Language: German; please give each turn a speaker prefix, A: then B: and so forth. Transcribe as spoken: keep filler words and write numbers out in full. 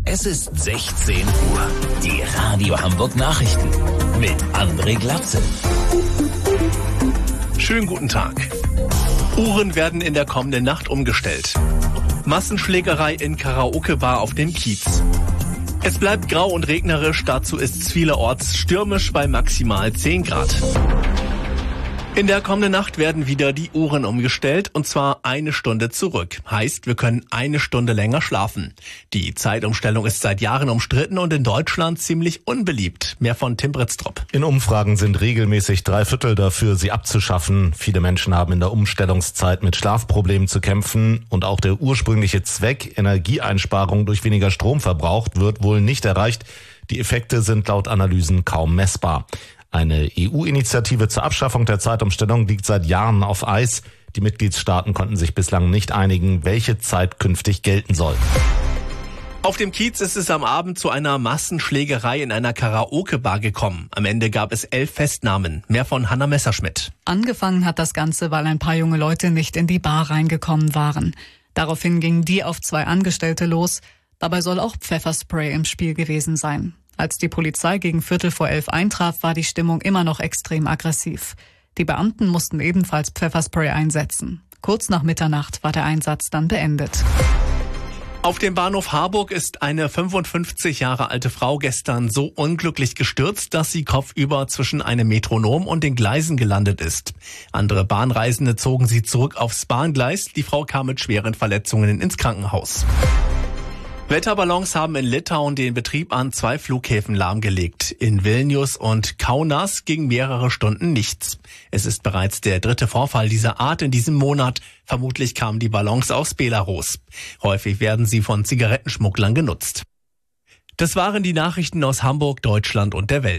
A: Es ist sechzehn Uhr. Die Radio Hamburg Nachrichten mit André Glatzel.
B: Schönen guten Tag. Uhren werden in der kommenden Nacht umgestellt. Massenschlägerei in Karaoke-Bar auf dem Kiez. Es bleibt grau und regnerisch, dazu ist es vielerorts stürmisch bei maximal zehn Grad. In der kommenden Nacht werden wieder die Uhren umgestellt, und zwar eine Stunde zurück. Heißt, wir können eine Stunde länger schlafen. Die Zeitumstellung ist seit Jahren umstritten und in Deutschland ziemlich unbeliebt. Mehr von Tim Britztrup.
C: In Umfragen sind regelmäßig drei Viertel dafür, sie abzuschaffen. Viele Menschen haben in der Umstellungszeit mit Schlafproblemen zu kämpfen. Und auch der ursprüngliche Zweck, Energieeinsparung durch weniger Strom verbraucht, wird wohl nicht erreicht. Die Effekte sind laut Analysen kaum messbar. Eine E U-Initiative zur Abschaffung der Zeitumstellung liegt seit Jahren auf Eis. Die Mitgliedstaaten konnten sich bislang nicht einigen, welche Zeit künftig gelten soll.
B: Auf dem Kiez ist es am Abend zu einer Massenschlägerei in einer Karaoke-Bar gekommen. Am Ende gab es elf Festnahmen. Mehr von Hanna Messerschmidt.
D: Angefangen hat das Ganze, weil ein paar junge Leute nicht in die Bar reingekommen waren. Daraufhin gingen die auf zwei Angestellte los. Dabei soll auch Pfefferspray im Spiel gewesen sein. Als die Polizei gegen Viertel vor elf eintraf, war die Stimmung immer noch extrem aggressiv. Die Beamten mussten ebenfalls Pfefferspray einsetzen. Kurz nach Mitternacht war der Einsatz dann beendet.
B: Auf dem Bahnhof Harburg ist eine fünfundfünfzig Jahre alte Frau gestern so unglücklich gestürzt, dass sie kopfüber zwischen einem Metronom und den Gleisen gelandet ist. Andere Bahnreisende zogen sie zurück aufs Bahngleis. Die Frau kam mit schweren Verletzungen ins Krankenhaus. Wetterballons haben in Litauen den Betrieb an zwei Flughäfen lahmgelegt. In Vilnius und Kaunas ging mehrere Stunden nichts. Es ist bereits der dritte Vorfall dieser Art in diesem Monat. Vermutlich kamen die Ballons aus Belarus. Häufig werden sie von Zigarettenschmugglern genutzt. Das waren die Nachrichten aus Hamburg, Deutschland und der Welt.